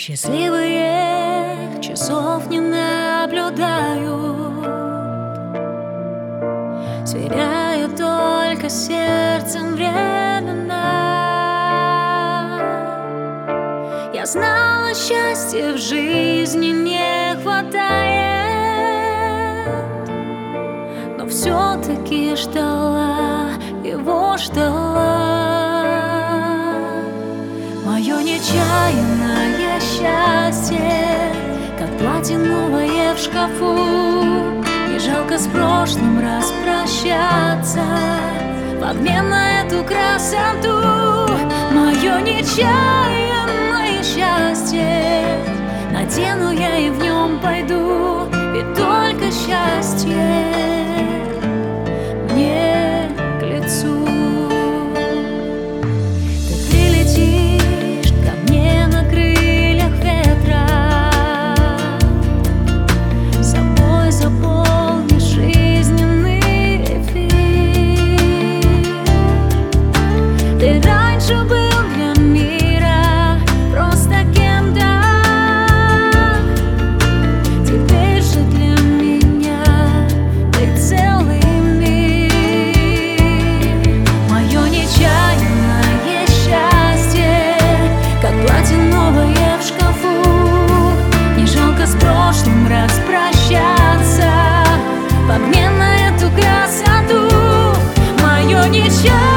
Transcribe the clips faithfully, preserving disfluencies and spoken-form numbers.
Счастливые часов не наблюдают, сверяют только сердцем времена. Я знала, счастья в жизни не хватает, но все-таки ждала его, ждала. Мое нечаянное счастье, как платье новое в шкафу. Не жалко с прошлым распрощаться в обмен на эту красоту. Мое нечаянное счастье, надену я и в нем пойду, ведь только счастье мне к лицу. Ты раньше был для мира просто кем-то, теперь же для меня ты целый мир. Мое нечаянное счастье, как платье новое в шкафу. Не жалко с прошлым распрощаться в обмен на эту красоту. Мое нечаянное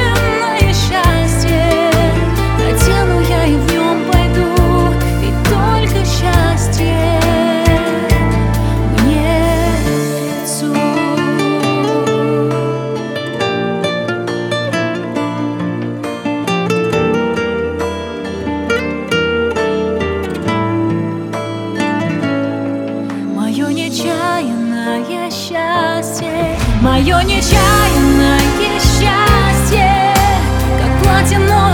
нечаянное счастье, мое нечаянное счастье, как платье новое